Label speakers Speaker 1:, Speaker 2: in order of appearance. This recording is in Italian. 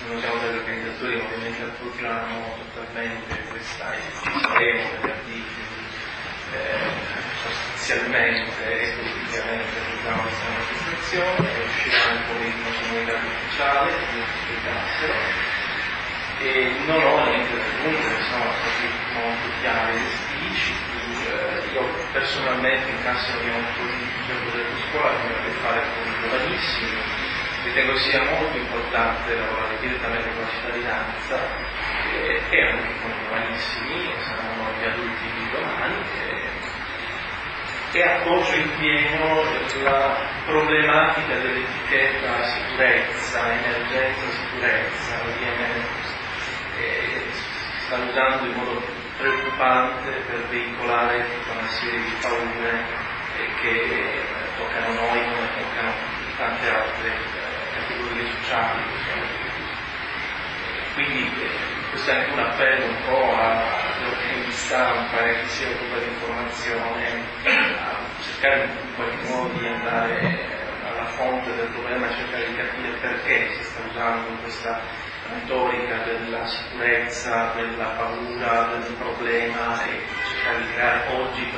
Speaker 1: noi siamo degli organizzatori di movimenti altrui, non hanno totalmente questa esistenza degli articoli, sostanzialmente e politicamente facciamo questa manifestazione, uscirà un algoritmo comunitario ufficiale, come spiegassero, e non ho niente da aggiungere, sono stati molto chiari e espliciti. Io personalmente in caso di un politico della scuola come a che fare con i giovanissimi, ritengo sia molto importante lavorare direttamente con la cittadinanza e anche con i giovanissimi, saranno gli adulti di domani, e appoggio in pieno la problematica dell'etichetta sicurezza, emergenza sicurezza, si sta usando in modo preoccupante per veicolare tutta una serie di paure che toccano noi come toccano tante altre categorie sociali. Quindi questo è anche un appello un po' all'organo di stampa che si occupa di informazione, a cercare in qualche modo di andare alla fonte del problema e cercare di capire perché si sta usando questa retorica della sicurezza, della paura, del problema, e cercare di creare oggi